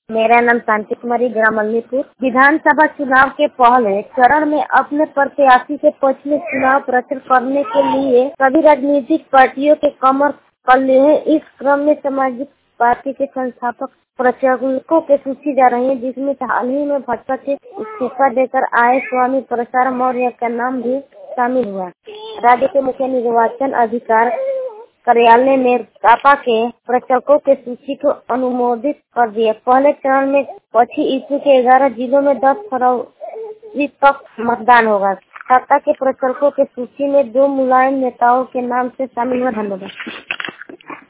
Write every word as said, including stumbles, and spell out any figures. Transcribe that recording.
मेरा नाम शांति कुमारी, ग्राम मल्लीपुर। विधानसभा चुनाव के पहले चरण में अपने प्रत्याशी के पक्ष में चुनाव प्रचार करने के लिए सभी राजनीतिक पार्टियों के कमर कर लिए हैं। इस क्रम में सामाजिक पार्टी के संस्थापक प्रचारकों की सूची जा रही है, जिसमें हाल ही में भाजपा से इस्तीफा देकर आए स्वामी प्रसाद मौर्य का नाम भी शामिल हुआ। राज्य के मुख्य निर्वाचन अधिकारी कार्यालय ने सपा के प्रचारकों के सूची को अनुमोदित कर दिया। पहले चरण में पच्चीस ईस्वी के ग्यारह जिलों में दस फरवरी तक मतदान होगा। सपा के प्रचारकों के सूची में दो मुलायम नेताओं के नाम से शामिल हुआ। धन्यवाद।